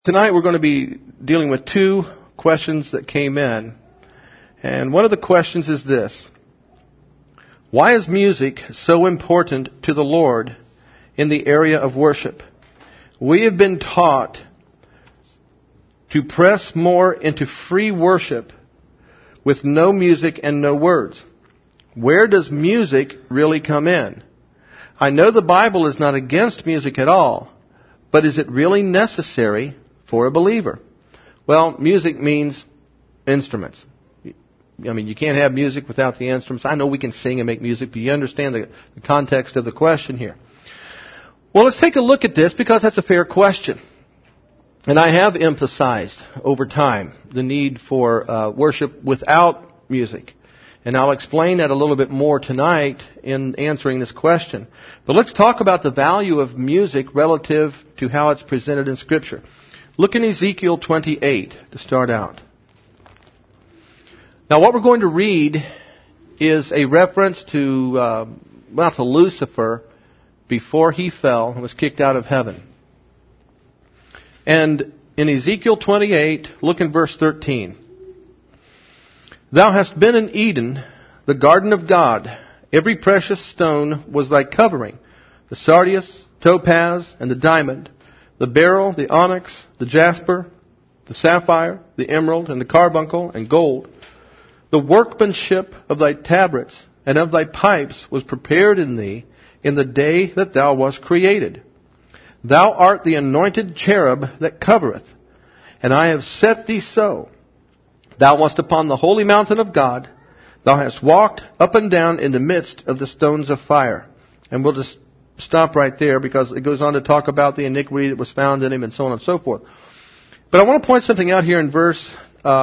Tonight we're going to be dealing with two questions that came in. And one of the questions is this: why is music so important to the Lord in the area of worship? We have been taught to press more into free worship with no music and no words. Where does music really come in? I know the Bible is not against music at all, but is it really necessary for a believer? Well, music means instruments. I mean, you can't have music without the instruments. I know we can sing and make music, but you understand the context of the question here. Well, let's take a look at this because that's a fair question. And I have emphasized over time the need for worship without music. And I'll explain that a little bit more tonight in answering this question. But let's talk about the value of music relative to how it's presented in Scripture. Look in Ezekiel 28 to start out. Now what we're going to read is a reference to Lucifer before he fell and was kicked out of heaven. And in Ezekiel 28, look in verse 13. Thou hast been in Eden, the garden of God. Every precious stone was thy covering, the sardius, topaz, and the diamond, the beryl, the onyx, the jasper, the sapphire, the emerald, and the carbuncle, and gold. The workmanship of thy tabrets and of thy pipes was prepared in thee in the day that thou wast created. Thou art the anointed cherub that covereth, and I have set thee so. Thou wast upon the holy mountain of God. Thou hast walked up and down in the midst of the stones of fire. And we'll just stop right there because it goes on to talk about the iniquity that was found in him and so on and so forth. But I want to point something out here in verse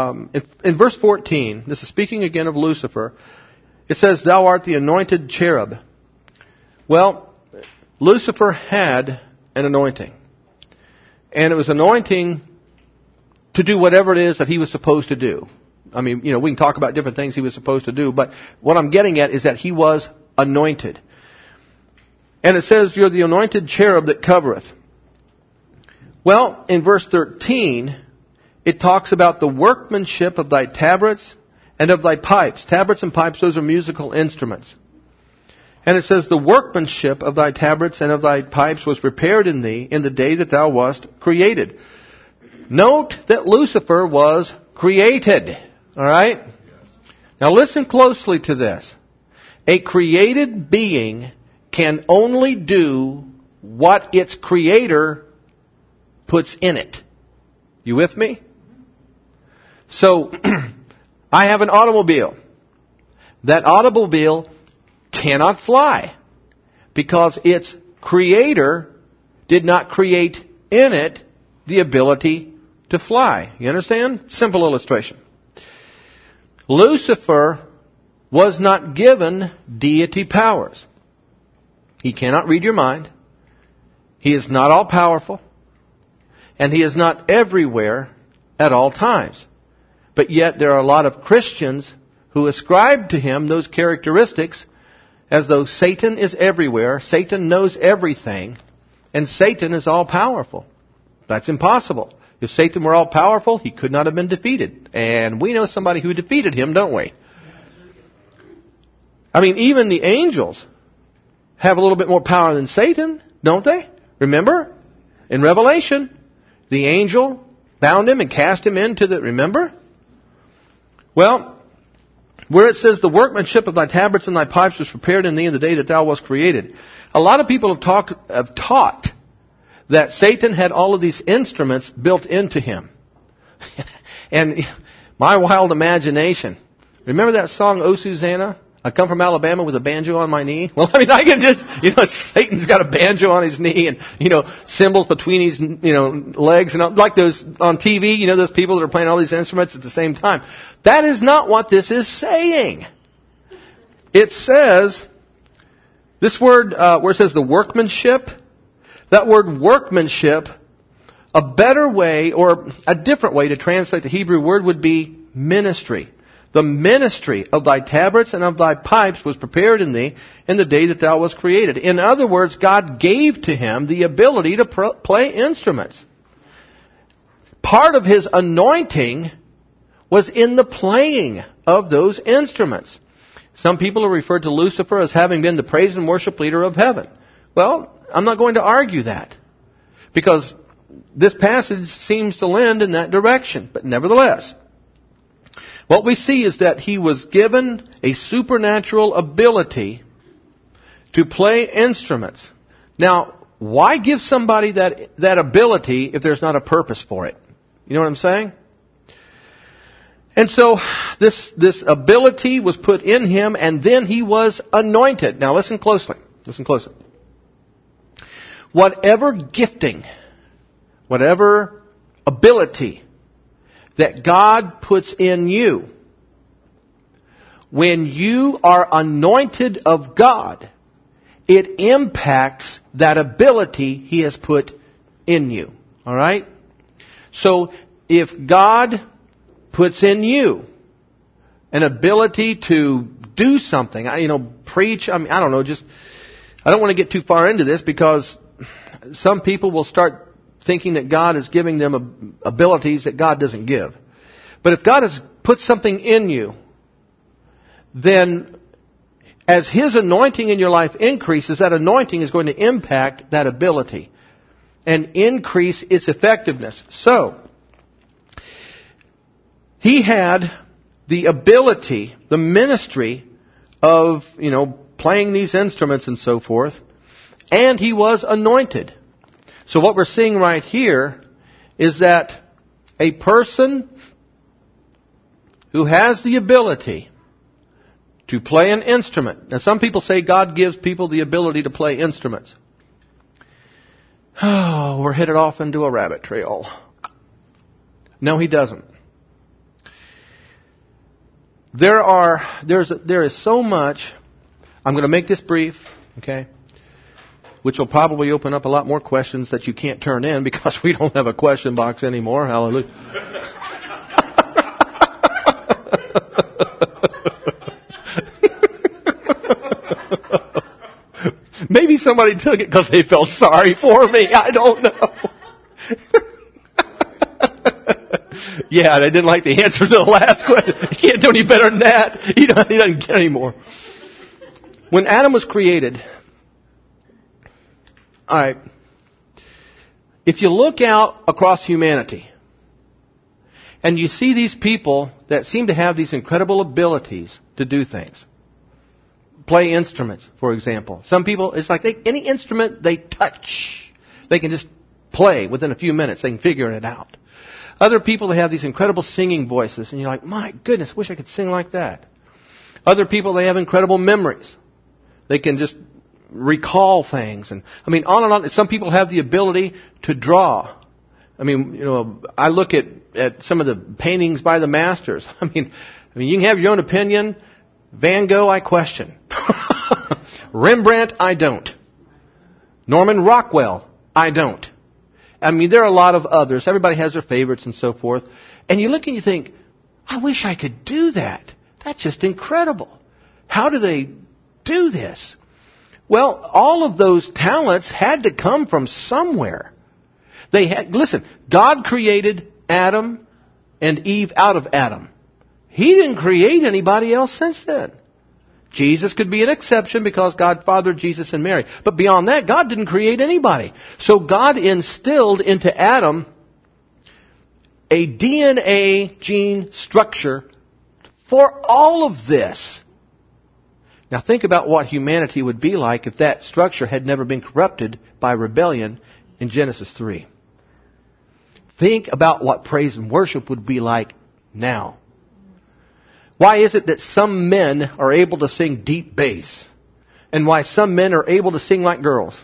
14. This is speaking again of Lucifer. It says, Thou art the anointed cherub. Well, Lucifer had an anointing. And it was anointing to do whatever it is that he was supposed to do. I mean, we can talk about different things he was supposed to do, but what I'm getting at is that he was anointed. And it says, You're the anointed cherub that covereth. Well, in verse 13, it talks about the workmanship of thy tabrets and of thy pipes. Tabrets and pipes, those are musical instruments. And it says, The workmanship of thy tabrets and of thy pipes was prepared in thee in the day that thou wast created. Note that Lucifer was created. All right? Now listen closely to this. A created being can only do what its creator puts in it. You with me? So, I have an automobile. That automobile cannot fly because its creator did not create in it the ability to fly. You understand? Simple illustration. Lucifer was not given deity powers. He cannot read your mind. He is not all powerful. And he is not everywhere at all times. But yet there are a lot of Christians who ascribe to him those characteristics as though Satan is everywhere, Satan knows everything, and Satan is all powerful. That's impossible. If Satan were all powerful, he could not have been defeated. And we know somebody who defeated him, don't we? I mean, even the angels have a little bit more power than Satan, don't they? Remember? In Revelation, the angel bound him and cast him into the... Remember? Well, where it says, The workmanship of thy tabrets and thy pipes was prepared in thee in the day that thou wast created. A lot of people have taught that Satan had all of these instruments built into him. And my wild imagination. Remember that song, Oh Susanna? I come from Alabama with a banjo on my knee. Well, I mean, I can just, Satan's got a banjo on his knee and, cymbals between his, legs and like those on TV, those people that are playing all these instruments at the same time. That is not what this is saying. It says, this word, where it says the workmanship, that word workmanship, a better way or a different way to translate the Hebrew word would be ministry. The ministry of thy tabrets and of thy pipes was prepared in thee in the day that thou wast created. In other words, God gave to him the ability to play instruments. part of his anointing was in the playing of those instruments. Some people have referred to Lucifer as having been the praise and worship leader of heaven. Well, I'm not going to argue that, because this passage seems to lend in that direction. But nevertheless, what we see is that he was given a supernatural ability to play instruments. Now, why give somebody that ability if there's not a purpose for it? You know what I'm saying? And so this ability was put in him, and then he was anointed. Now listen closely. Listen closely. Whatever gifting, whatever ability that God puts in you, when you are anointed of God, it impacts that ability He has put in you. All right? So if God puts in you an ability to do something, preach, I don't know, I don't want to get too far into this, because some people will start thinking that God is giving them abilities that God doesn't give. But if God has put something in you, then as His anointing in your life increases, that anointing is going to impact that ability and increase its effectiveness. So, he had the ability, the ministry of, playing these instruments and so forth, and he was anointed. So what we're seeing right here is that a person who has the ability to play an instrument. Now some people say God gives people the ability to play instruments. Oh, we're headed off into a rabbit trail. No, He doesn't. There is so much. I'm going to make this brief, okay? Which will probably open up a lot more questions that you can't turn in, because we don't have a question box anymore. Hallelujah. Maybe somebody took it because they felt sorry for me. I don't know. Yeah, they didn't like the answer to the last question. He can't do any better than that. He doesn't get any more. When Adam was created, all right, if you look out across humanity and you see these people that seem to have these incredible abilities to do things, play instruments, for example. Some people, it's like any instrument they touch, they can just play within a few minutes. They can figure it out. Other people, they have these incredible singing voices, and you're like, my goodness, wish I could sing like that. Other people, they have incredible memories. They can just recall things. And on and on. Some people have the ability to draw. I look at some of the paintings by the masters. You can have your own opinion. Van Gogh, I question. Rembrandt, I don't. Norman Rockwell, I don't. There are a lot of others. Everybody has their favorites and so forth. And you look and you think, I wish I could do that. That's just incredible. How do they do this? Well, all of those talents had to come from somewhere. Listen, God created Adam and Eve out of Adam. He didn't create anybody else since then. Jesus could be an exception because God fathered Jesus and Mary. But beyond that, God didn't create anybody. So God instilled into Adam a DNA gene structure for all of this. Now think about what humanity would be like if that structure had never been corrupted by rebellion in Genesis 3. Think about what praise and worship would be like now. Why is it that some men are able to sing deep bass? And why some men are able to sing like girls?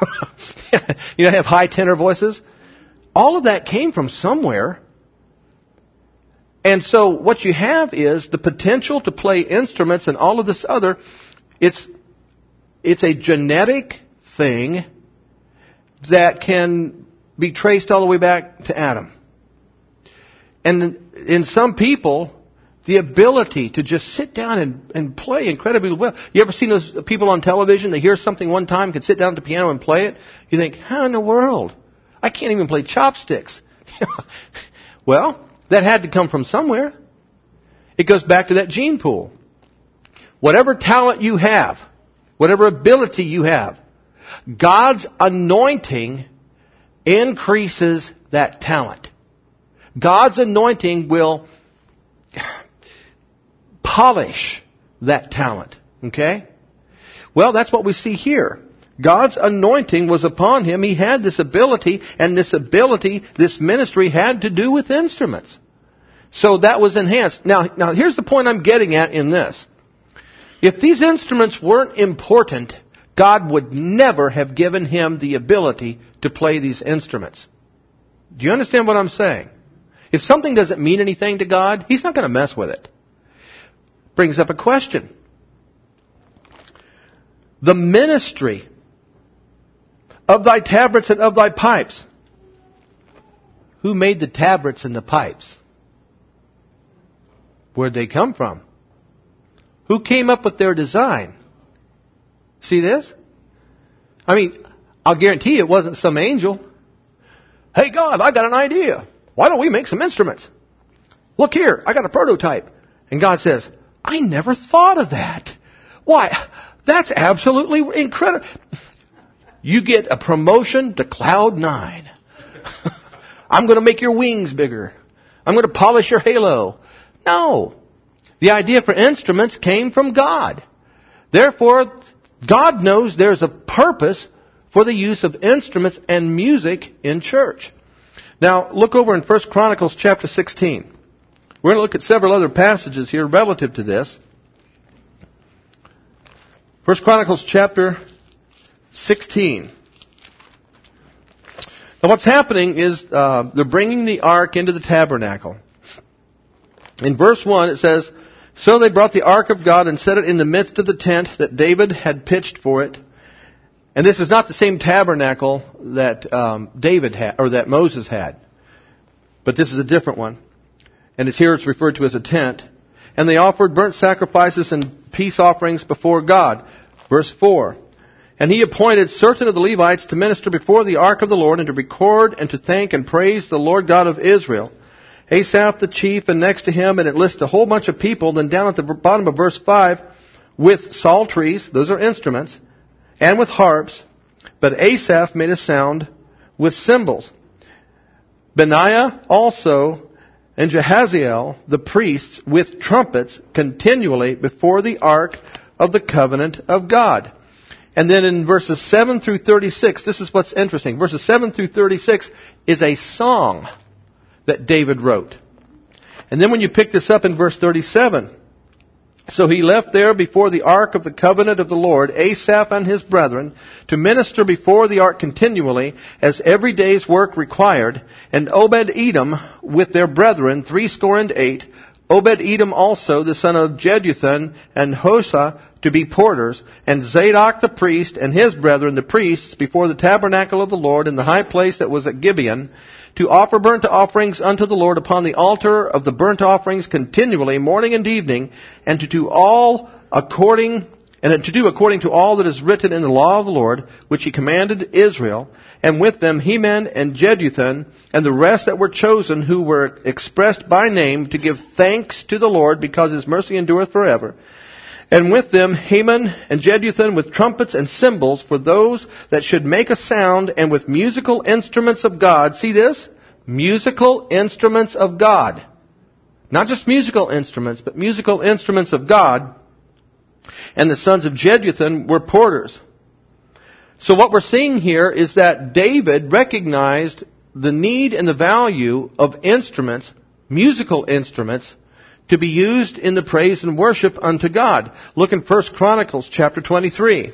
Have high tenor voices? All of that came from somewhere. And so what you have is the potential to play instruments and all of this other. It's a genetic thing that can be traced all the way back to Adam. And in some people, the ability to just sit down and play incredibly well. You ever seen those people on television? They hear something one time, can sit down at the piano and play it. You think, how in the world? I can't even play chopsticks. Well, that had to come from somewhere. It goes back to that gene pool. Whatever talent you have, whatever ability you have, God's anointing increases that talent. God's anointing will polish that talent. Okay? Well, that's what we see here. God's anointing was upon him. He had this ability, and this ministry had to do with instruments. So that was enhanced. Now here's the point I'm getting at in this. If these instruments weren't important, God would never have given him the ability to play these instruments. Do you understand what I'm saying? If something doesn't mean anything to God, he's not going to mess with it. Brings up a question. The ministry of thy tabrets and of thy pipes. Who made the tabrets and the pipes? Where'd they come from? Who came up with their design? See this? I mean, I'll guarantee it wasn't some angel. Hey God, I got an idea. Why don't we make some instruments? Look here, I got a prototype. And God says, I never thought of that. Why? That's absolutely incredible. You get a promotion to Cloud 9. I'm going to make your wings bigger. I'm going to polish your halo. No. The idea for instruments came from God. Therefore, God knows there's a purpose for the use of instruments and music in church. Now, look over in 1 Chronicles chapter 16. We're going to look at several other passages here relative to this. 1 Chronicles chapter 16. Now what's happening is they're bringing the ark into the tabernacle. In verse 1 it says, So they brought the ark of God and set it in the midst of the tent that David had pitched for it. And this is not the same tabernacle that David had, or that Moses had. But this is a different one. And it's referred to as a tent. And they offered burnt sacrifices and peace offerings before God. Verse 4. And he appointed certain of the Levites to minister before the ark of the Lord and to record and to thank and praise the Lord God of Israel. Asaph the chief, and next to him, and it lists a whole bunch of people. Then down at the bottom of verse 5, with psalteries, those are instruments, and with harps. But Asaph made a sound with cymbals. Benaiah also and Jehaziel, the priests, with trumpets continually before the ark of the covenant of God. And then in verses 7 through 36, this is what's interesting. Verses 7 through 36 is a song that David wrote. And then when you pick this up in verse 37, so he left there before the ark of the covenant of the Lord, Asaph and his brethren, to minister before the ark continually, as every day's work required, and Obed-Edom with their brethren, 68, Obed-Edom also, the son of Jeduthun, and Hosah, to be porters, and Zadok the priest, and his brethren, the priests, before the tabernacle of the Lord, in the high place that was at Gibeon, to offer burnt offerings unto the Lord upon the altar of the burnt offerings continually, morning and evening, and to do according to all that is written in the law of the Lord, which he commanded Israel, and with them Heman and Jeduthun, and the rest that were chosen, who were expressed by name, to give thanks to the Lord, because his mercy endureth forever. And with them Heman and Jeduthun with trumpets and cymbals for those that should make a sound, and with musical instruments of God. See this? Musical instruments of God. Not just musical instruments, but musical instruments of God. And the sons of Jeduthun were porters. So what we're seeing here is that David recognized the need and the value of instruments, musical instruments, to be used in the praise and worship unto God. Look in 1 Chronicles chapter 23.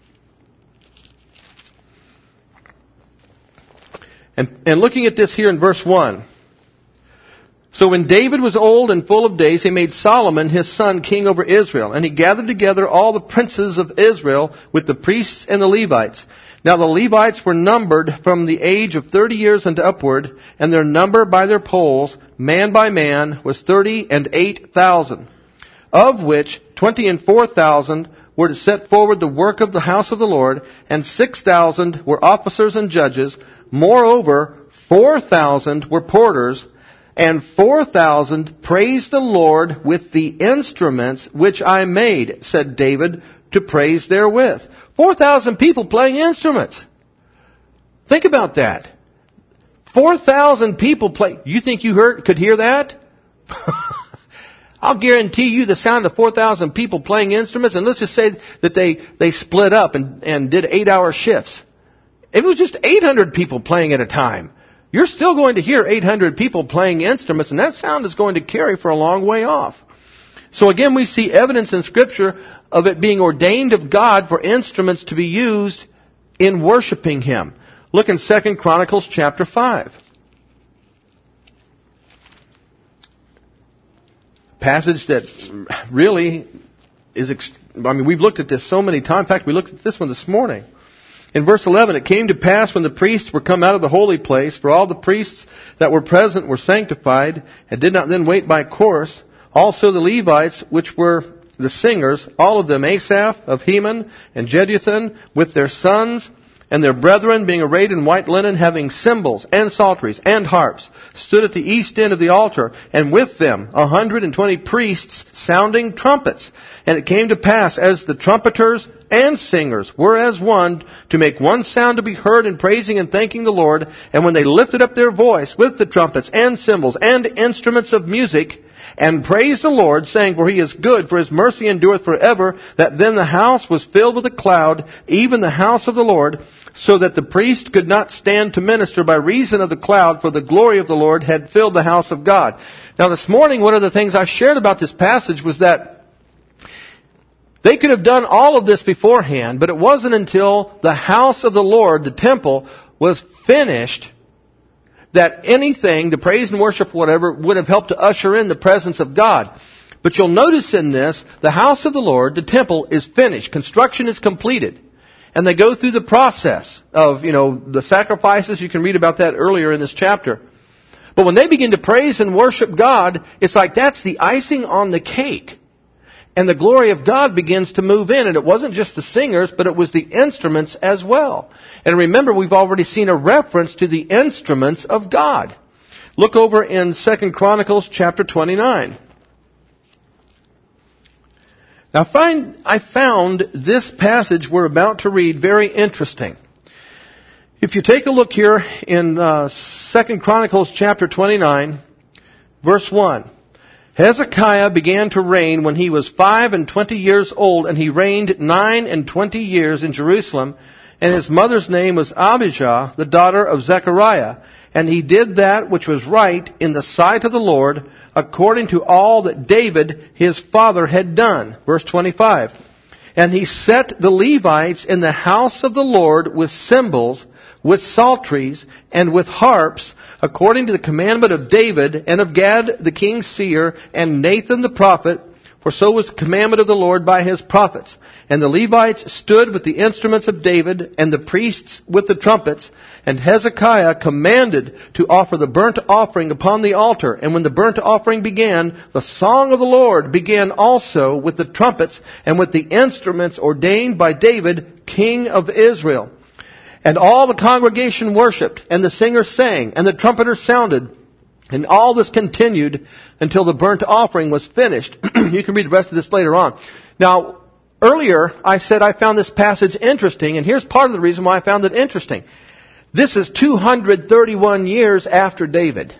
And looking at this here in verse 1. So when David was old and full of days, he made Solomon his son king over Israel. And he gathered together all the princes of Israel with the priests and the Levites. Now the Levites were numbered from the age of 30 years and upward, and their number by their polls, man by man, was 38,000, of which 24,000 were to set forward the work of the house of the Lord, and 6,000 were officers and judges. Moreover, 4,000 were porters, and 4,000 praised the Lord with the instruments which I made, said David, to praise therewith. 4,000 people playing instruments. Think about that. 4,000 people play. You think you could hear that? I'll guarantee you the sound of 4,000 people playing instruments, and let's just say that they split up and did 8-hour shifts. If it was just 800 people playing at a time, you're still going to hear 800 people playing instruments, and that sound is going to carry for a long way off. So again, we see evidence in Scripture of it being ordained of God for instruments to be used in worshiping Him. Look in 2 Chronicles chapter 5. Passage that really is, we've looked at this so many times. In fact, we looked at this one this morning. In verse 11, it came to pass when the priests were come out of the holy place, for all the priests that were present were sanctified, and did not then wait by course. Also the Levites, which were the singers, all of them, Asaph of Heman and Jeduthun, with their sons and their brethren, being arrayed in white linen, having cymbals and psalteries and harps, stood at the east end of the altar, and with them 120 priests sounding trumpets. And it came to pass, as the trumpeters and singers were as one, to make one sound to be heard in praising and thanking the Lord, and when they lifted up their voice with the trumpets and cymbals and instruments of music, and praised the Lord, saying, For He is good, for His mercy endureth forever, that then the house was filled with a cloud, even the house of the Lord, so that the priest could not stand to minister by reason of the cloud, for the glory of the Lord had filled the house of God. Now this morning, one of the things I shared about this passage was that they could have done all of this beforehand, but it wasn't until the house of the Lord, the temple, was finished that anything, the praise and worship, whatever, would have helped to usher in the presence of God. But you'll notice in this, the house of the Lord, the temple, is finished. Construction is completed. And they go through the process of, the sacrifices. You can read about that earlier in this chapter. But when they begin to praise and worship God, it's like that's the icing on the cake. And the glory of God begins to move in. And it wasn't just the singers, but it was the instruments as well. And remember, we've already seen a reference to the instruments of God. Look over in 2 Chronicles chapter 29. Now I found this passage we're about to read very interesting. If you take a look here in 2 Chronicles chapter 29, verse 1. Hezekiah began to reign when he was 25 years old, and he reigned 29 years in Jerusalem, and his mother's name was Abijah, the daughter of Zechariah. And he did that which was right in the sight of the Lord, according to all that David his father had done. Verse 25. And he set the Levites in the house of the Lord with cymbals, with psalteries, and with harps, according to the commandment of David, and of Gad the king's seer, and Nathan the prophet, for so was the commandment of the Lord by his prophets. And the Levites stood with the instruments of David, and the priests with the trumpets. And Hezekiah commanded to offer the burnt offering upon the altar. And when the burnt offering began, the song of the Lord began also with the trumpets and with the instruments ordained by David, king of Israel. And all the congregation worshipped, and the singers sang, and the trumpeters sounded. And all this continued until the burnt offering was finished. You can read the rest of this later on. Now, earlier I said I found this passage interesting, and here's part of the reason why I found it interesting. This is 231 years after David.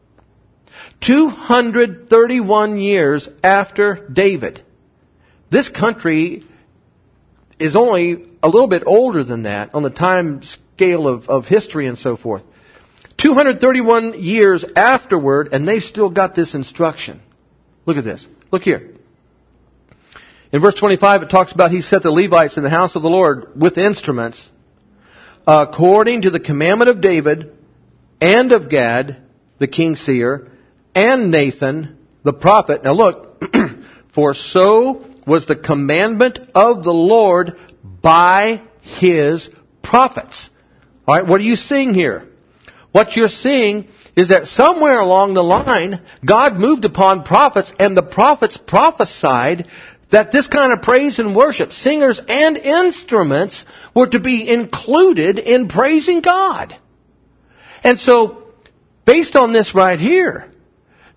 231 years after David. This country is only a little bit older than that on the time scale of history and so forth. 231 years afterward, and they still got this instruction. Look at this. Look here. In verse 25, it talks about he set the Levites in the house of the Lord with instruments, according to the commandment of David, and of Gad, the king's seer, and Nathan, the prophet. Now look, for so was the commandment of the Lord by his prophets. All right, what are you seeing here? What you're seeing is that somewhere along the line, God moved upon prophets, and the prophets prophesied that this kind of praise and worship, singers and instruments, were to be included in praising God. And so, based on this right here,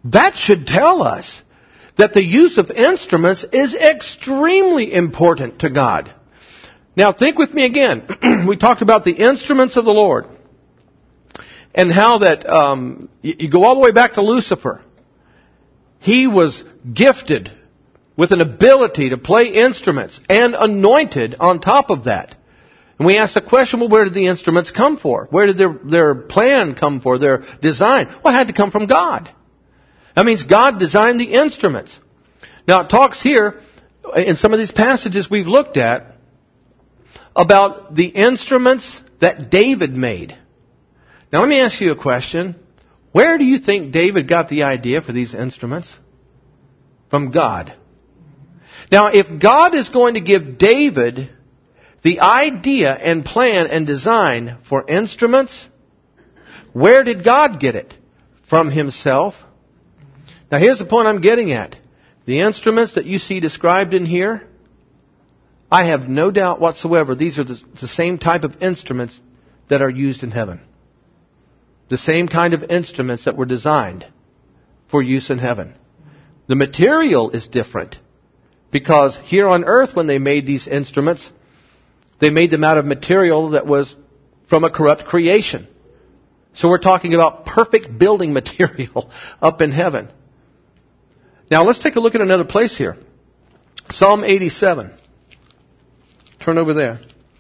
That should tell us that the use of instruments is extremely important to God. Now think with me again. We talked about the instruments of the Lord. And how that, you go all the way back to Lucifer. He was gifted with an ability to play instruments and anointed on top of that. And we ask the question, well, where did the instruments come for? Where did their plan come for, their design? Well, it had to come from God. That means God designed the instruments. Now it talks here, in some of these passages we've looked at, about the instruments that David made. Now let me ask you a question. Where do you think David got the idea for these instruments? From God. Now if God is going to give David the idea and plan and design for instruments, where did God get it? From Himself. Now here's the point I'm getting at. The instruments that you see described in here, I have no doubt whatsoever these are the same type of instruments that are used in heaven. The same kind of instruments that were designed for use in heaven. The material is different. Because here on earth when they made these instruments, they made them out of material that was from a corrupt creation. So we're talking about perfect building material up in heaven. Now let's take a look at another place here. Psalm 87. Turn over there.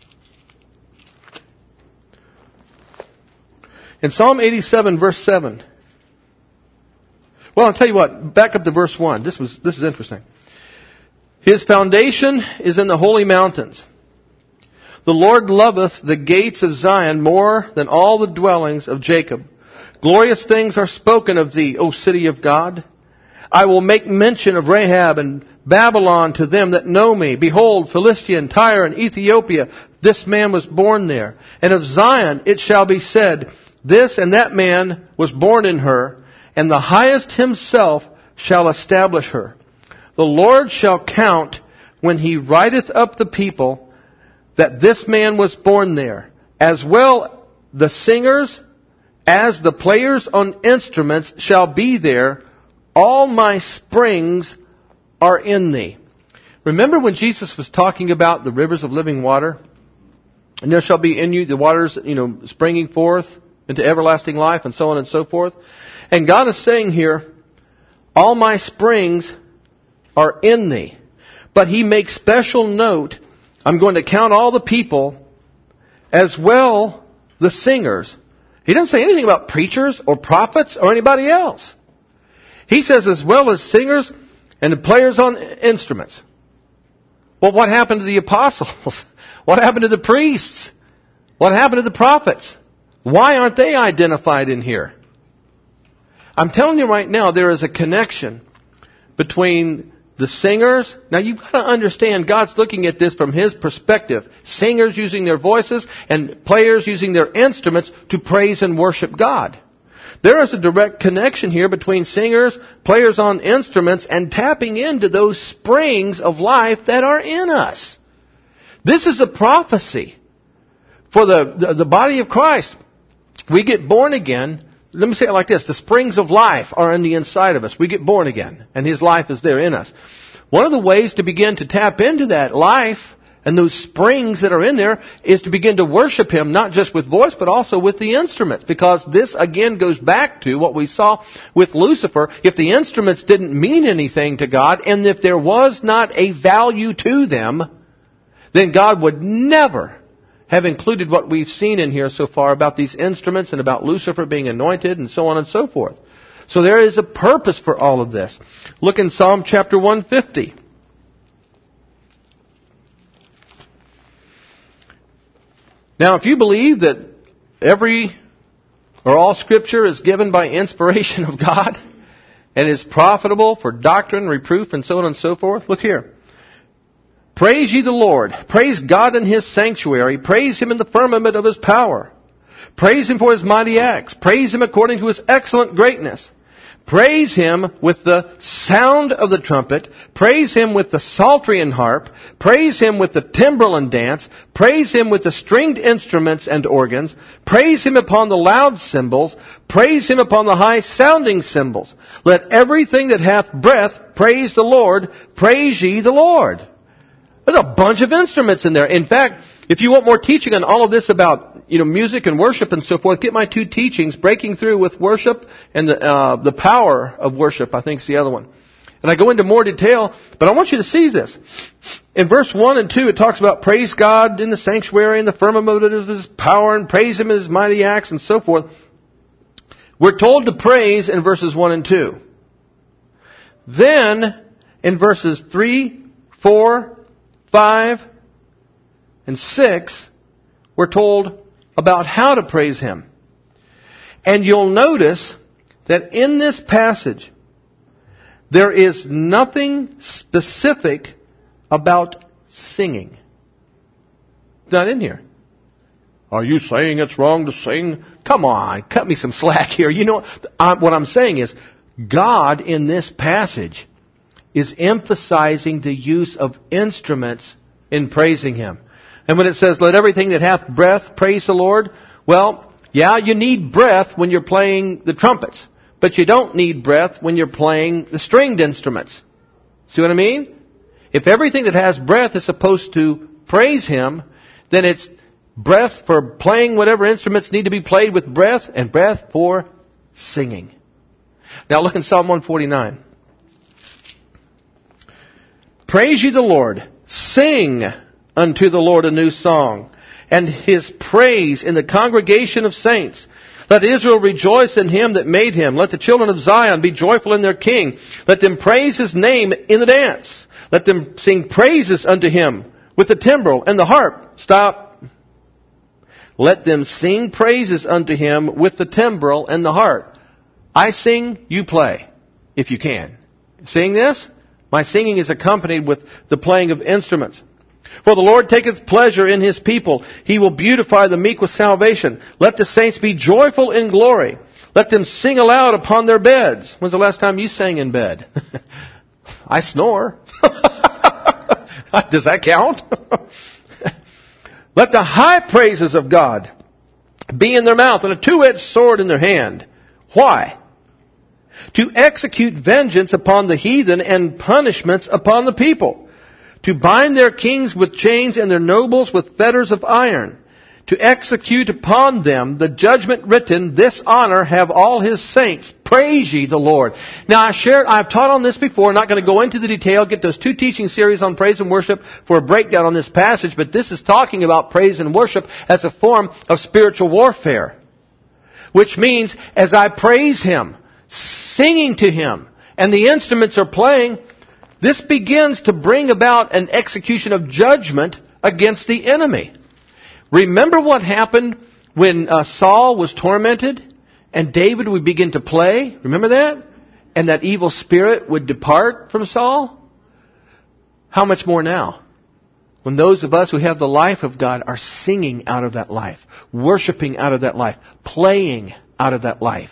In Psalm 87 verse 7. Well, I'll tell you what. Back up to verse 1. This is interesting. His foundation is in the holy mountains. The Lord loveth the gates of Zion more than all the dwellings of Jacob. Glorious things are spoken of thee, O city of God. I will make mention of Rahab and Babylon to them that know me. Behold, Philistia and Tyre and Ethiopia, this man was born there. And of Zion it shall be said, this and that man was born in her, and the highest himself shall establish her. The Lord shall count when He writeth up the people that this man was born there. As well the singers as the players on instruments shall be there. All my springs are in thee. Remember when Jesus was talking about the rivers of living water? And there shall be in you the waters, springing forth into everlasting life and so on and so forth. And God is saying here, all my springs are in thee. But He makes special note, I'm going to count all the people as well the singers. He doesn't say anything about preachers or prophets or anybody else. He says as well as singers and the players on instruments. Well, what happened to the apostles? What happened to the priests? What happened to the prophets? Why aren't they identified in here? I'm telling you right now, there is a connection between the singers. Now you've got to understand, God's looking at this from His perspective. Singers using their voices and players using their instruments to praise and worship God. There is a direct connection here between singers, players on instruments, and tapping into those springs of life that are in us. This is a prophecy for the body of Christ. We get born again. Let me say it like this. The springs of life are in the inside of us. We get born again, and His life is there in us. One of the ways to begin to tap into that life and those springs that are in there is to begin to worship Him, not just with voice, but also with the instruments. Because this, again, goes back to what we saw with Lucifer. If the instruments didn't mean anything to God, and if there was not a value to them, then God would never have included what we've seen in here so far about these instruments and about Lucifer being anointed and so on and so forth. So there is a purpose for all of this. Look in Psalm chapter 150. Now, if you believe that every or all Scripture is given by inspiration of God and is profitable for doctrine, reproof, and so on and so forth, look here. Praise ye the Lord. Praise God in His sanctuary. Praise Him in the firmament of His power. Praise Him for His mighty acts. Praise Him according to His excellent greatness. Praise Him with the sound of the trumpet. Praise Him with the psaltery and harp. Praise Him with the timbrel and dance. Praise Him with the stringed instruments and organs. Praise Him upon the loud cymbals. Praise Him upon the high sounding cymbals. Let everything that hath breath praise the Lord. Praise ye the Lord. There's a bunch of instruments in there. In fact, if you want more teaching on all of this about, music and worship and so forth, get my 2 teachings, Breaking Through with Worship and the Power of Worship, I think is the other one. And I go into more detail, but I want you to see this. In verse 1 and 2, it talks about praise God in the sanctuary and the firmament of His power and praise Him in His mighty acts and so forth. We're told to praise in verses 1 and 2. Then, in verses 3, 4, 5, and 6, we're told about how to praise Him. And you'll notice that in this passage, there is nothing specific about singing. It's not in here. Are you saying it's wrong to sing? Come on, cut me some slack here. What I'm saying is, God in this passage is emphasizing the use of instruments in praising Him. And when it says, let everything that hath breath praise the Lord, well, yeah, you need breath when you're playing the trumpets. But you don't need breath when you're playing the stringed instruments. See what I mean? If everything that has breath is supposed to praise Him, then it's breath for playing whatever instruments need to be played with breath, and breath for singing. Now look in Psalm 149. Praise ye the Lord. Sing unto the Lord a new song, and His praise in the congregation of saints. Let Israel rejoice in Him that made him. Let the children of Zion be joyful in their King. Let them praise His name in the dance. Let them sing praises unto Him with the timbrel and the harp. Stop. Let them sing praises unto Him with the timbrel and the harp. I sing, you play, if you can. Seeing this? My singing is accompanied with the playing of instruments. For the Lord taketh pleasure in His people. He will beautify the meek with salvation. Let the saints be joyful in glory. Let them sing aloud upon their beds. When's the last time you sang in bed? I snore. Does that count? Let the high praises of God be in their mouth and a two-edged sword in their hand. Why? To execute vengeance upon the heathen and punishments upon the people. To bind their kings with chains and their nobles with fetters of iron. To execute upon them the judgment written, this honor have all His saints. Praise ye the Lord. Now I've taught on this before, not going to go into the detail, get those 2 teaching series on praise and worship for a breakdown on this passage, but this is talking about praise and worship as a form of spiritual warfare. Which means, as I praise Him, singing to Him, and the instruments are playing, this begins to bring about an execution of judgment against the enemy. Remember what happened when Saul was tormented and David would begin to play? Remember that? And that evil spirit would depart from Saul? How much more now? When those of us who have the life of God are singing out of that life, worshiping out of that life, playing out of that life.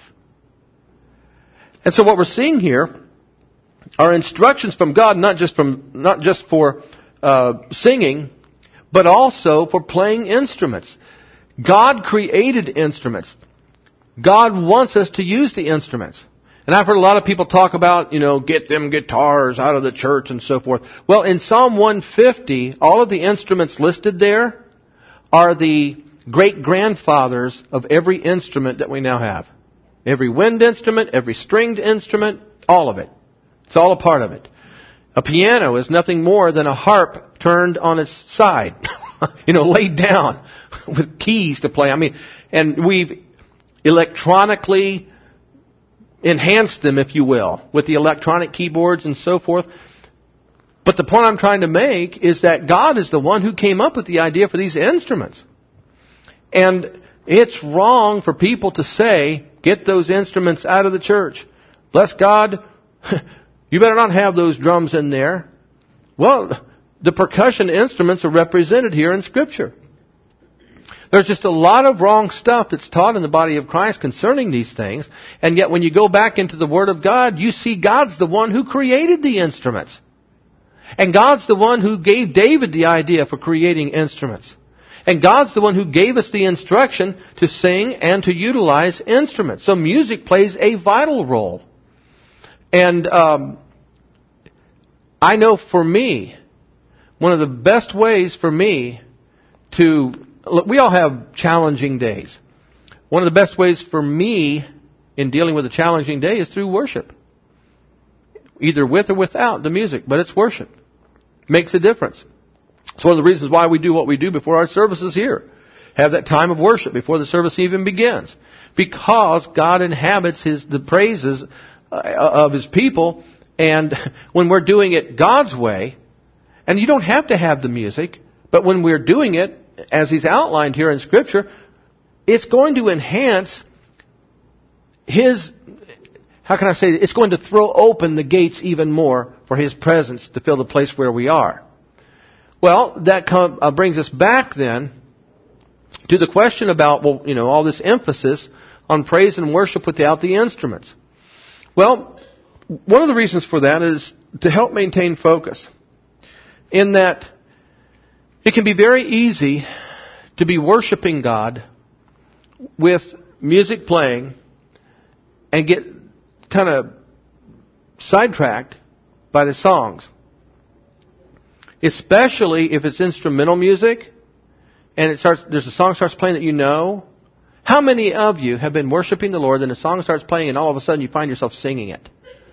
And so what we're seeing here are instructions from God, not just for singing, but also for playing instruments. God created instruments. God wants us to use the instruments. And I've heard a lot of people talk about, get them guitars out of the church and so forth. Well, in Psalm 150, all of the instruments listed there are the great-grandfathers of every instrument that we now have. Every wind instrument, every stringed instrument, all of it. It's all a part of it. A piano is nothing more than a harp turned on its side, laid down with keys to play. And we've electronically enhanced them, if you will, with the electronic keyboards and so forth. But the point I'm trying to make is that God is the one who came up with the idea for these instruments. And it's wrong for people to say, get those instruments out of the church. Bless God, you better not have those drums in there. Well, the percussion instruments are represented here in Scripture. There's just a lot of wrong stuff that's taught in the body of Christ concerning these things. And yet when you go back into the Word of God, you see God's the one who created the instruments. And God's the one who gave David the idea for creating instruments. And God's the one who gave us the instruction to sing and to utilize instruments. So music plays a vital role. And I know for me, one of the best ways for me to... Look, we all have challenging days. One of the best ways for me in dealing with a challenging day is through worship. Either with or without the music, but it's worship. Makes a difference. It's one of the reasons why we do what we do before our services here. Have that time of worship before the service even begins. Because God inhabits the praises of His people, and when we're doing it God's way, and you don't have to have the music, but when we're doing it, as He's outlined here in Scripture, it's going to enhance His, it's going to throw open the gates even more for His presence to fill the place where we are. Well, that brings us back then to the question about, all this emphasis on praise and worship without the instruments. Well, one of the reasons for that is to help maintain focus. In that it can be very easy to be worshiping God with music playing and get kind of sidetracked by the songs. Especially if it's instrumental music and there's a song starts playing that you know. How many of you have been worshiping the Lord and the song starts playing and all of a sudden you find yourself singing it?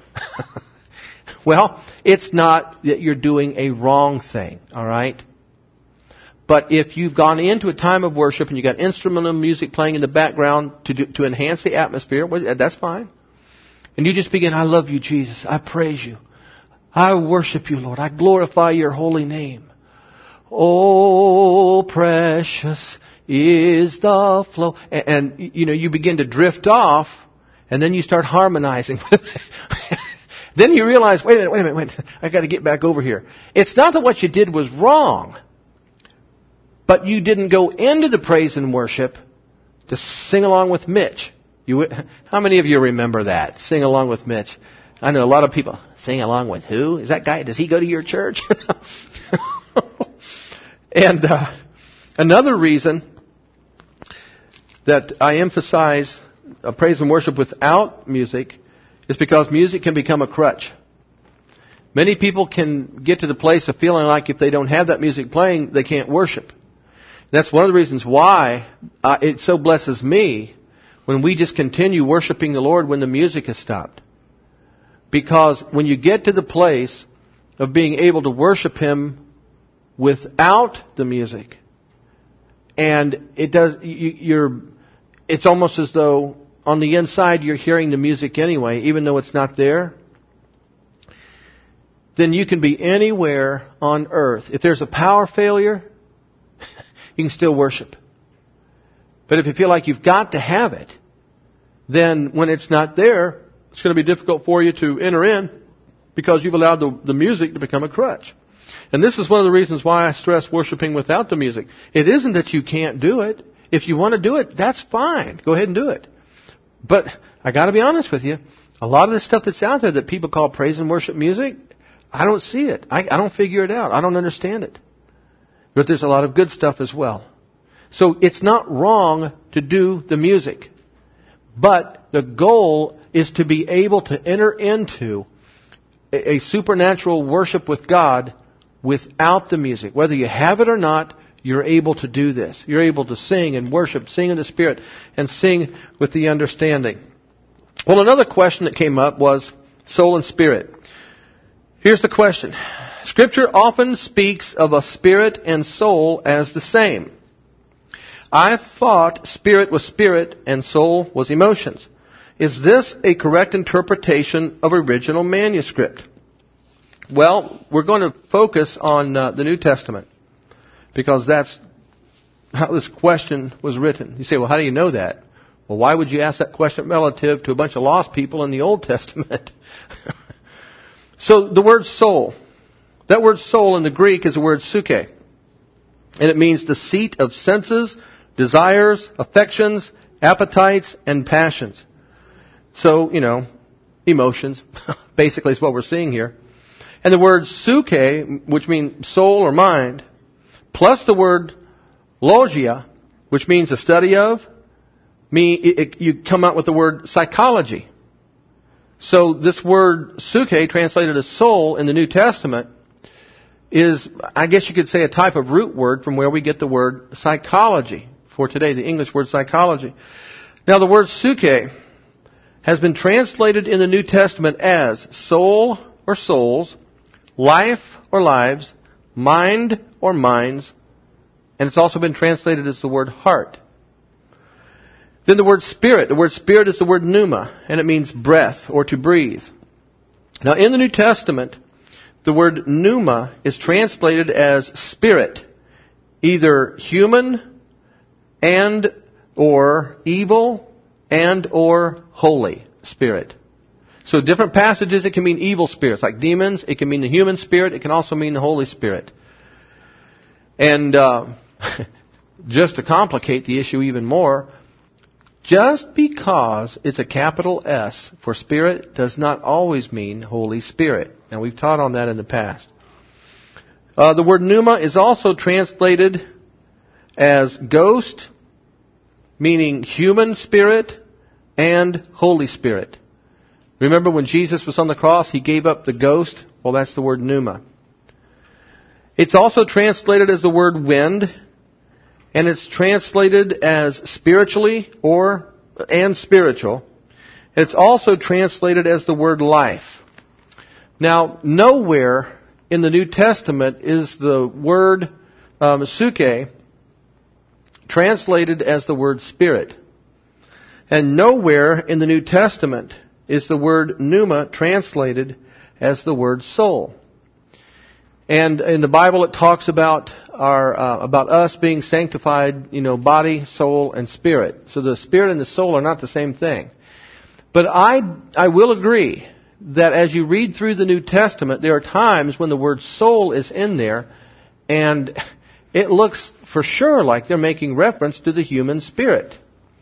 Well, it's not that you're doing a wrong thing, all right? But if you've gone into a time of worship and you got instrumental music playing in the background to enhance the atmosphere, well, that's fine. And you just begin, I love you, Jesus. I praise you. I worship you, Lord. I glorify your holy name. Oh, precious is the flow. And you begin to drift off, and then you start harmonizing with it. Then you realize, wait a minute. I got to get back over here. It's not that what you did was wrong, but you didn't go into the praise and worship to sing along with Mitch. How many of you remember that? Sing along with Mitch. I know a lot of people. Sing along with who? Is that guy? Does he go to your church? And another reason that I emphasize praise and worship without music is because music can become a crutch. Many people can get to the place of feeling like if they don't have that music playing, they can't worship. That's one of the reasons why it so blesses me when we just continue worshiping the Lord when the music has stopped. Because when you get to the place of being able to worship Him without the music, and it's almost as though on the inside you're hearing the music anyway, even though it's not there, then you can be anywhere on earth. If there's a power failure, you can still worship. But if you feel like you've got to have it, then when it's not there, it's going to be difficult for you to enter in because you've allowed the music to become a crutch. And this is one of the reasons why I stress worshiping without the music. It isn't that you can't do it. If you want to do it, that's fine. Go ahead and do it. But I got to be honest with you. A lot of the stuff that's out there that people call praise and worship music, I don't see it. I don't figure it out. I don't understand it. But there's a lot of good stuff as well. So it's not wrong to do the music. But the goal is to be able to enter into a supernatural worship with God without the music. Whether you have it or not, you're able to do this. You're able to sing and worship, sing in the Spirit, and sing with the understanding. Well, another question that came up was soul and spirit. Here's the question. Scripture often speaks of a spirit and soul as the same. I thought spirit was spirit and soul was emotions. Is this a correct interpretation of original manuscript? Well, we're going to focus on the New Testament because that's how this question was written. You say, well, how do you know that? Well, why would you ask that question relative to a bunch of lost people in the Old Testament? So the word soul, that word soul in the Greek is the word psyche. And it means the seat of senses, desires, affections, appetites, and passions. So, emotions, basically is what we're seeing here. And the word suke, which means soul or mind, plus the word logia, which means the study of, you come out with the word psychology. So this word suke, translated as soul in the New Testament, is, I guess you could say, a type of root word from where we get the word psychology for today, the English word psychology. Now the word suke has been translated in the New Testament as soul or souls, life or lives, mind or minds, and it's also been translated as the word heart. Then the word spirit. The word spirit is the word pneuma, and it means breath or to breathe. Now in the New Testament, the word pneuma is translated as spirit, either human and or evil and or holy spirit. So different passages, it can mean evil spirits, like demons. It can mean the human spirit. It can also mean the Holy Spirit. And just to complicate the issue even more, just because it's a capital S for Spirit does not always mean Holy Spirit. Now, we've taught on that in the past. The word pneuma is also translated as ghost, meaning human spirit, and Holy Spirit. Remember when Jesus was on the cross, He gave up the ghost? Well, that's the word pneuma. It's also translated as the word wind, and it's translated as spiritually and spiritual. It's also translated as the word life. Now, nowhere in the New Testament is the word suke translated as the word spirit. And nowhere in the New Testament is the word pneuma translated as the word soul. And in the Bible it talks about about us being sanctified, body, soul, and spirit. So the spirit and the soul are not the same thing. But I will agree that as you read through the New Testament, there are times when the word soul is in there, and it looks for sure like they're making reference to the human spirit.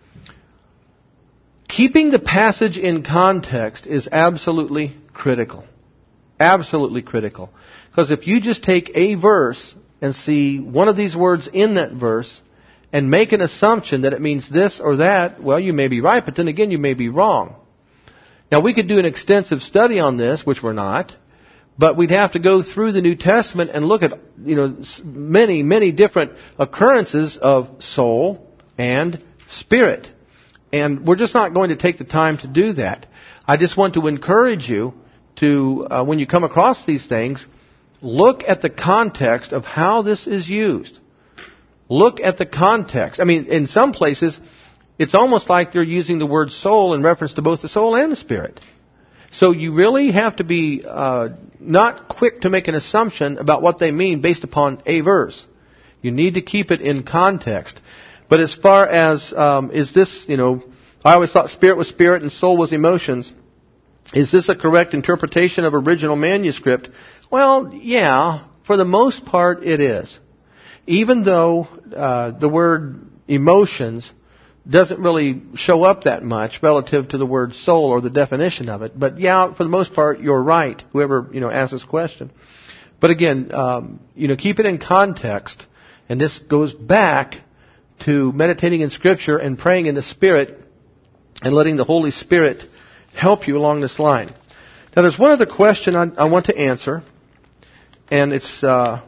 Keeping the passage in context is absolutely critical. Absolutely critical. Because if you just take a verse and see one of these words in that verse and make an assumption that it means this or that, well, you may be right, but then again, you may be wrong. Now, we could do an extensive study on this, which we're not, but we'd have to go through the New Testament and look at, many, many different occurrences of soul and spirit. And we're just not going to take the time to do that. I just want to encourage you to, when you come across these things, look at the context of how this is used. Look at the context. I mean, in some places, it's almost like they're using the word soul in reference to both the soul and the spirit. So you really have to be not quick to make an assumption about what they mean based upon a verse. You need to keep it in context. But as far as, is this, I always thought spirit was spirit and soul was emotions. Is this a correct interpretation of original manuscript? Well, yeah, for the most part it is. Even though the word emotions doesn't really show up that much relative to the word soul or the definition of it. But yeah, for the most part, you're right, whoever, asks this question. But again, keep it in context. And this goes back to meditating in Scripture and praying in the Spirit and letting the Holy Spirit help you along this line. Now, there's one other question I want to answer. And it's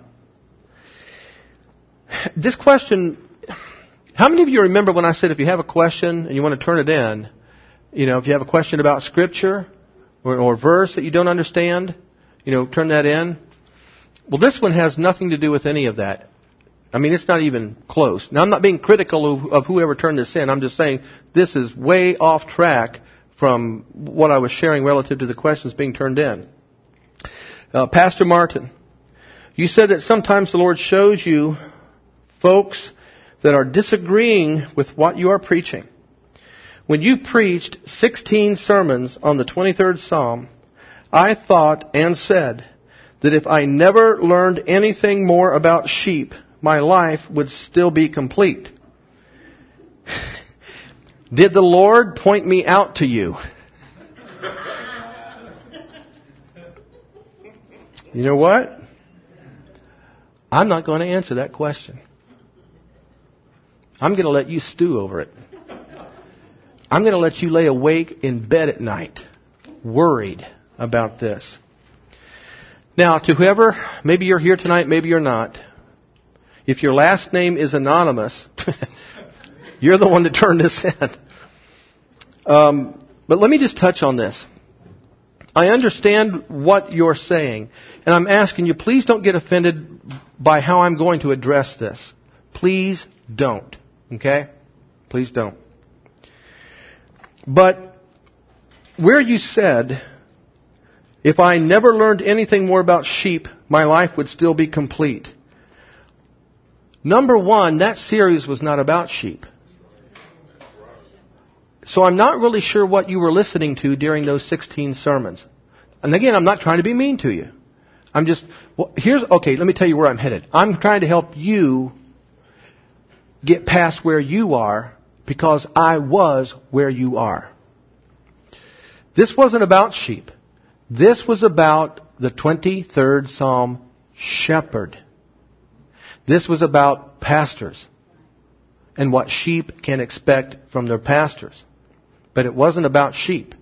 this question. How many of you remember when I said if you have a question and you want to turn it in, if you have a question about Scripture or verse that you don't understand, turn that in? Well, this one has nothing to do with any of that. I mean, it's not even close. Now, I'm not being critical of whoever turned this in. I'm just saying this is way off track from what I was sharing relative to the questions being turned in. Pastor Martin, you said that sometimes the Lord shows you folks that are disagreeing with what you are preaching. When you preached 16 sermons on the 23rd Psalm, I thought and said that if I never learned anything more about sheep, my life would still be complete. Did the Lord point me out to you? You know what? I'm not going to answer that question. I'm going to let you stew over it. I'm going to let you lay awake in bed at night, worried about this. Now, to whoever, maybe you're here tonight, maybe you're not. If your last name is anonymous, you're the one that turned this in. But let me just touch on this. I understand what you're saying, and I'm asking you, please don't get offended by how I'm going to address this. Please don't. Okay? Please don't. But where you said, if I never learned anything more about sheep, my life would still be complete. Number one, that series was not about sheep. So I'm not really sure what you were listening to during those 16 sermons. And again, I'm not trying to be mean to you. I'm just, let me tell you where I'm headed. I'm trying to help you get past where you are because I was where you are. This wasn't about sheep. This was about the 23rd Psalm, shepherd. This was about pastors and what sheep can expect from their pastors. But it wasn't about sheep.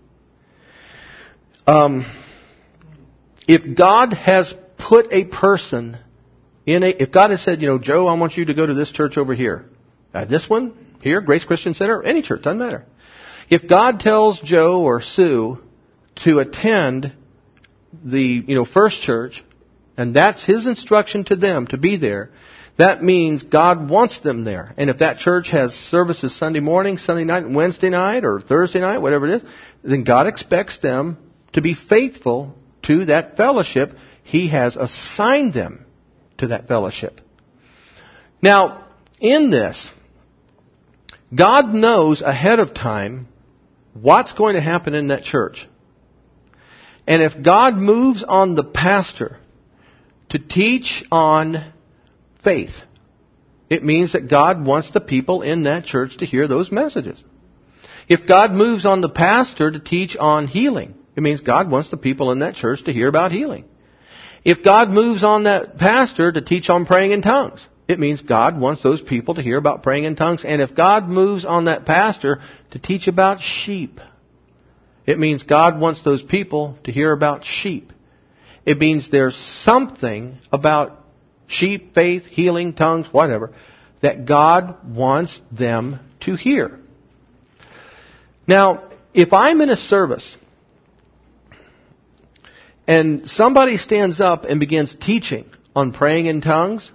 If God has put a person if God has said, Joe, I want you to go to this church over here. This one, here, Grace Christian Center, any church, doesn't matter. If God tells Joe or Sue to attend the, First Church, and that's His instruction to them to be there, that means God wants them there. And if that church has services Sunday morning, Sunday night, Wednesday night, or Thursday night, whatever it is, then God expects them to be faithful to that fellowship. He has assigned them to that fellowship. Now, in this, God knows ahead of time what's going to happen in that church. And if God moves on the pastor to teach on faith, it means that God wants the people in that church to hear those messages. If God moves on the pastor to teach on healing, it means God wants the people in that church to hear about healing. If God moves on that pastor to teach on praying in tongues, it means God wants those people to hear about praying in tongues. And if God moves on that pastor to teach about sheep, it means God wants those people to hear about sheep. It means there's something about sheep, faith, healing, tongues, whatever, that God wants them to hear. Now, if I'm in a service and somebody stands up and begins teaching on praying in tongues,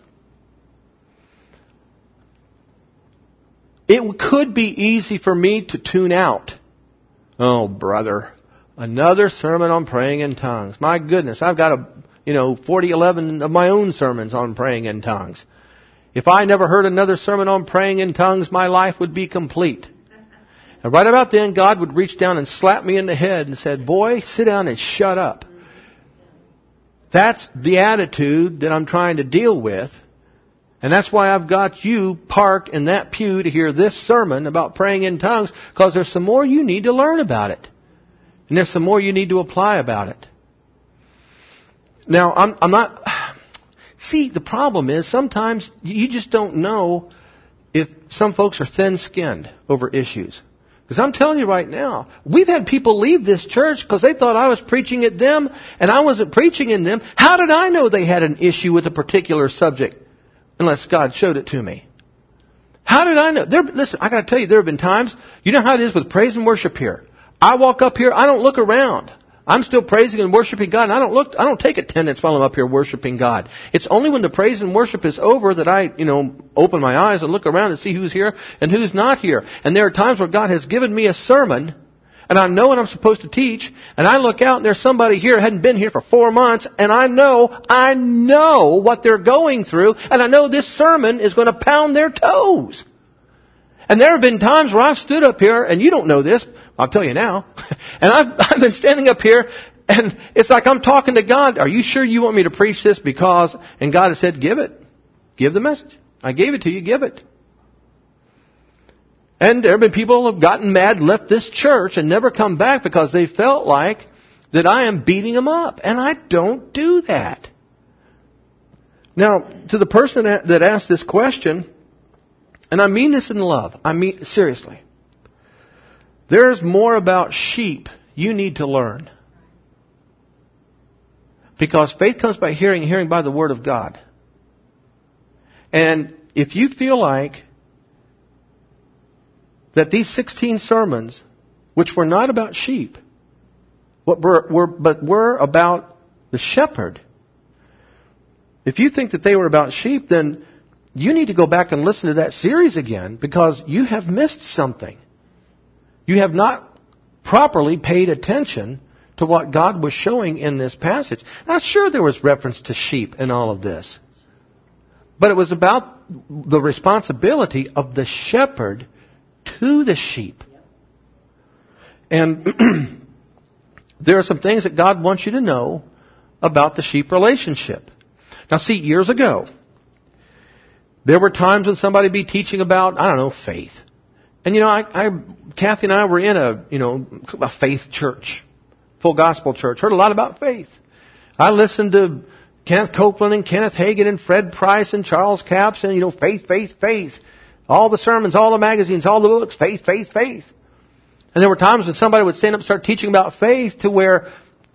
it could be easy for me to tune out. Oh, brother, another sermon on praying in tongues. My goodness, I've got 11 of my own sermons on praying in tongues. If I never heard another sermon on praying in tongues, my life would be complete. And right about then, God would reach down and slap me in the head and said, boy, sit down and shut up. That's the attitude that I'm trying to deal with. And that's why I've got you parked in that pew to hear this sermon about praying in tongues, because there's some more you need to learn about it. And there's some more you need to apply about it. Now, I'm not... See, the problem is sometimes you just don't know if some folks are thin-skinned over issues. Because I'm telling you right now, we've had people leave this church because they thought I was preaching at them and I wasn't preaching in them. How did I know they had an issue with a particular subject unless God showed it to me? How did I know? Listen, I got to tell you, there have been times, you know how it is with praise and worship here. I walk up here, I don't look around. I'm still praising and worshiping God, and I don't take attendance while I'm up here worshiping God. It's only when the praise and worship is over that I, open my eyes and look around and see who's here and who's not here. And there are times where God has given me a sermon, and I know what I'm supposed to teach, and I look out and there's somebody here who hadn't been here for 4 months, and I know what they're going through, and I know this sermon is going to pound their toes. And there have been times where I've stood up here, and you don't know this, I'll tell you now, and I've been standing up here, and it's like I'm talking to God. Are you sure you want me to preach this? Because, and God has said, give it. Give the message. I gave it to you, give it. And there have been people who have gotten mad, left this church, and never come back because they felt like that I am beating them up. And I don't do that. Now, to the person that asked this question, and I mean this in love, I mean seriously, there's more about sheep you need to learn. Because faith comes by hearing, hearing by the Word of God. And if you feel like that these 16 sermons, which were not about sheep, but were about the shepherd, if you think that they were about sheep, then you need to go back and listen to that series again, because you have missed something. You have not properly paid attention to what God was showing in this passage. Now, sure, there was reference to sheep in all of this. But it was about the responsibility of the shepherd to the sheep. And there are some things that God wants you to know about the sheep relationship. Now, see, years ago, there were times when somebody would be teaching about, I don't know, faith. And, Kathy and I were in a faith church, full gospel church. Heard a lot about faith. I listened to Kenneth Copeland and Kenneth Hagin and Fred Price and Charles Capps and, faith, faith, faith. All the sermons, all the magazines, all the books, faith, faith, faith. And there were times when somebody would stand up and start teaching about faith to where,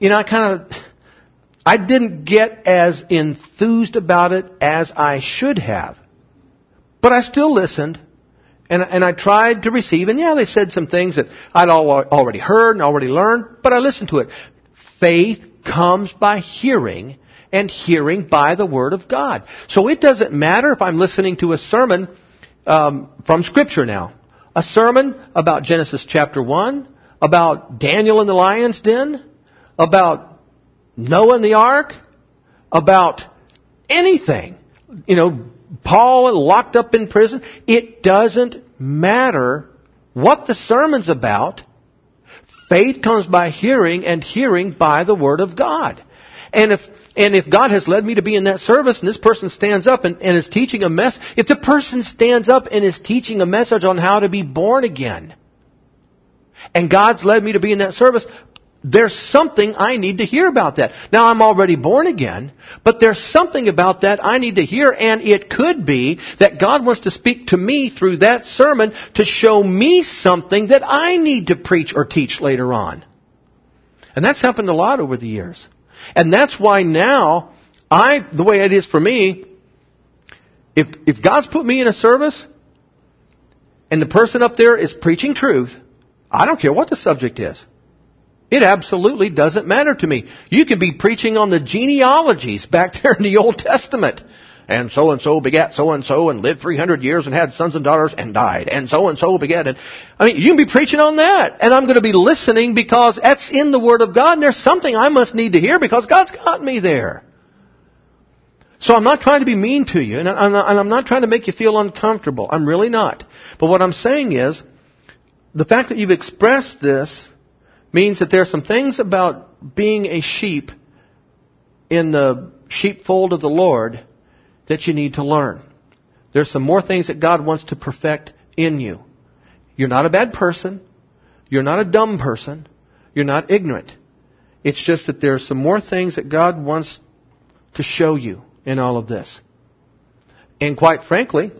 I didn't get as enthused about it as I should have. But I still listened. And I tried to receive. And they said some things that I'd already heard and already learned. But I listened to it. Faith comes by hearing, and hearing by the Word of God. So it doesn't matter if I'm listening to a sermon from Scripture now. A sermon about Genesis chapter 1, about Daniel in the lion's den, about Noah and the ark, about anything. Paul locked up in prison. It doesn't matter what the sermon's about. Faith comes by hearing, and hearing by the Word of God. And if God has led me to be in that service, and this person stands up and is teaching a message, if the person stands up and is teaching a message on how to be born again, and God's led me to be in that service, there's something I need to hear about that. Now, I'm already born again, but there's something about that I need to hear, and it could be that God wants to speak to me through that sermon to show me something that I need to preach or teach later on. And that's happened a lot over the years. And that's why now, the way it is for me, if God's put me in a service, and the person up there is preaching truth, I don't care what the subject is. It absolutely doesn't matter to me. You could be preaching on the genealogies back there in the Old Testament. And so begat so-and-so and lived 300 years and had sons and daughters and died. And so begat. You can be preaching on that. And I'm going to be listening because that's in the Word of God. And there's something I must need to hear because God's got me there. So I'm not trying to be mean to you. And I'm not trying to make you feel uncomfortable. I'm really not. But what I'm saying is, the fact that you've expressed this means that there are some things about being a sheep in the sheepfold of the Lord that you need to learn. There's some more things that God wants to perfect in you. You're not a bad person. You're not a dumb person. You're not ignorant. It's just that there are some more things that God wants to show you in all of this. And quite frankly,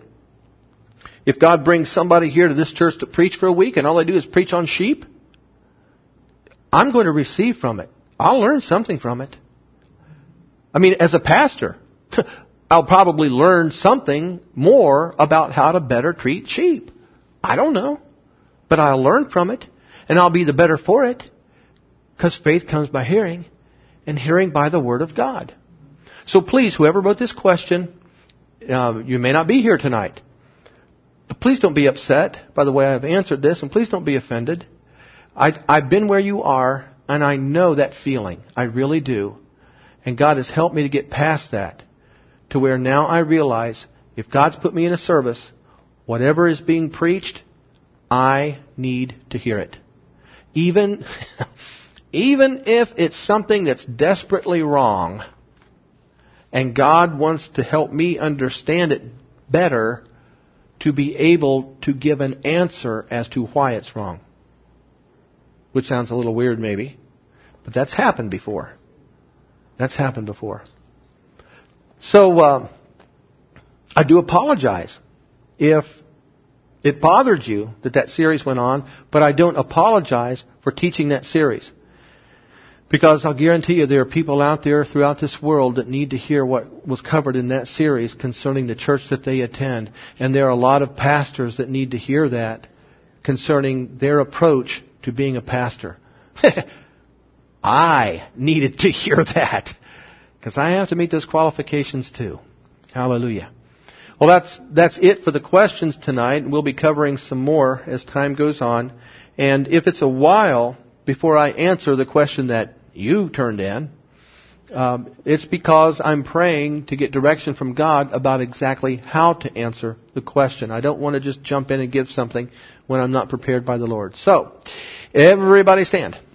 if God brings somebody here to this church to preach for a week and all they do is preach on sheep, I'm going to receive from it. I'll learn something from it. As a pastor, I'll probably learn something more about how to better treat sheep. I don't know. But I'll learn from it, and I'll be the better for it, because faith comes by hearing, and hearing by the Word of God. So please, whoever wrote this question, you may not be here tonight. But please don't be upset by the way I've answered this, and please don't be offended. I've been where you are, and I know that feeling. I really do. And God has helped me to get past that, to where now I realize if God's put me in a service, whatever is being preached, I need to hear it. Even if it's something that's desperately wrong, and God wants to help me understand it better, to be able to give an answer as to why it's wrong. Which sounds a little weird maybe, but that's happened before. That's happened before. So, I do apologize if it bothered you that series went on, but I don't apologize for teaching that series. Because I'll guarantee you there are people out there throughout this world that need to hear what was covered in that series concerning the church that they attend. And there are a lot of pastors that need to hear that concerning their approach to being a pastor. I needed to hear that because I have to meet those qualifications too. Hallelujah. Well, that's it for the questions tonight. We'll be covering some more as time goes on. And if it's a while before I answer the question that you turned in, it's because I'm praying to get direction from God about exactly how to answer the question. I don't want to just jump in and give something when I'm not prepared by the Lord. So, everybody stand.